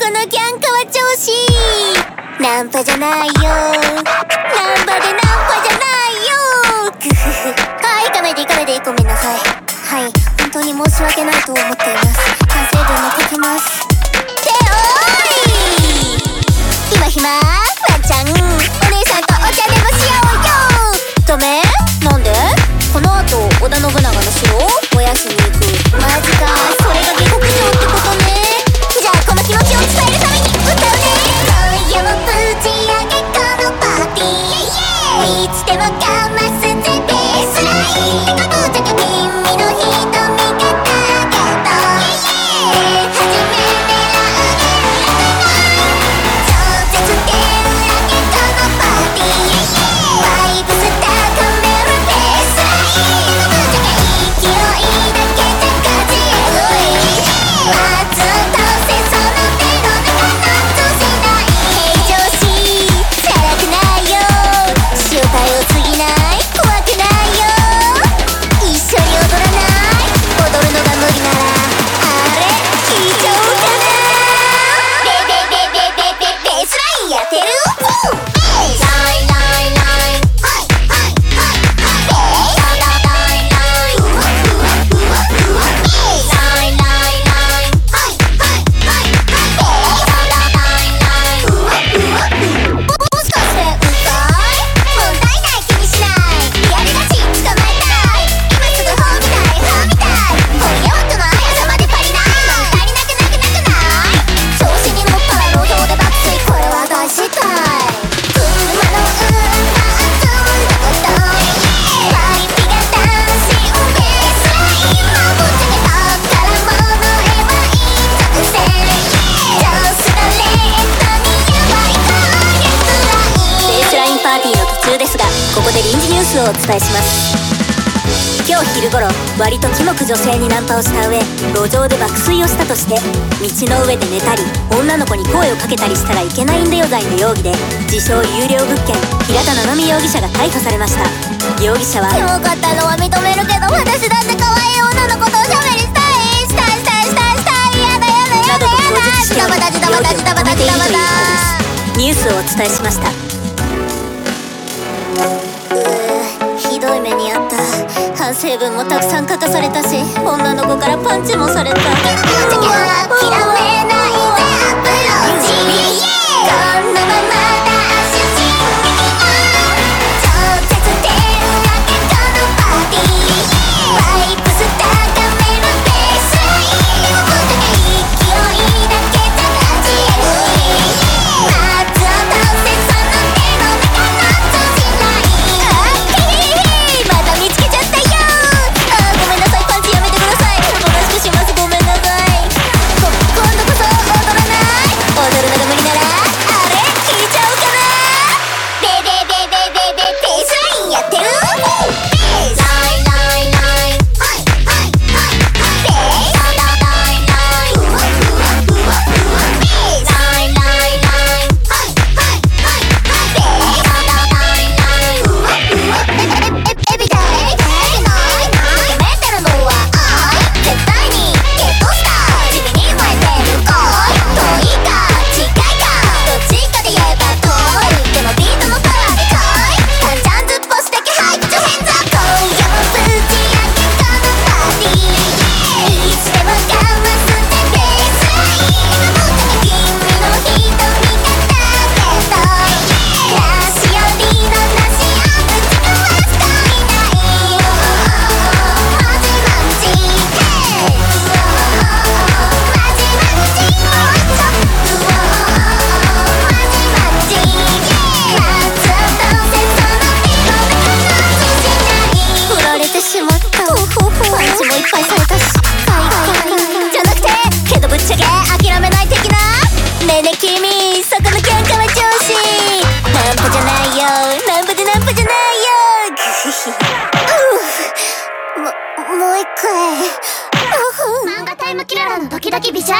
このキャンカは調子ナンパじゃないよ、ナンパでナンパじゃないよ。グフフ。はい、行かないでごめんなさい。はい、本当に申し訳ないと思っています。反省文も書きます。っておーい、今暇ワンちゃん、お姉さんとお茶でもしようよ。ダメ？なんで？この後織田信長の城を燃やしに行く。マジか、それが下克上ってことね。じゃあこの気持ちを伝えるために歌うね。今夜もぶち上げこのパーティー、いつでもかますぜベースライン。てかぶっちゃけ君の瞳がターゲット。初めてらうげる超絶手裏げこのパーティー、バイブス高めるベースライン。ぶっちゃけ勢いだけじゃ勝ちえぐい。まず倒せその手の中の通しない平常心。辛くないよ、正体を継ぎない、怖くないよ。一緒に踊らない？踊るのが無理ならあれ聞いちゃおうかな。ベースラインやってる？ここで臨時ニュースをお伝えします。今日昼頃、割とキモく女性にナンパをした上、路上で爆睡をしたとして、道の上で寝たり女の子に声をかけたりしたらいけないんだよ罪の容疑で、自称有料物件平田七海容疑者が逮捕されました。容疑者は、キモかったのは認めるけど、私だって可愛い女の子とおしゃべりしたいやだなどと供述しており、容疑を認めているということです。ニュースをお伝えしました。ひどい目にあった。反省文もたくさん書かされたし、女の子からパンチもされた。諦めないでアプローチ、このままダッシュ進撃の超絶手裏けこのパーティー、バイブス高めるベースライン。ぶっちゃけ勢いだけじゃ勝ちえぐい。まずは倒せその手の中の通しない。また見つけちゃったよ。ごめんなさい、パンチやめてください。おとなしくします、ごめんなさい。今度こそ踊らない？踊るのが無理ならあれ聞いちゃおうかな。ベースラインやってる？ 漫画タイムキララのドキドキビジュア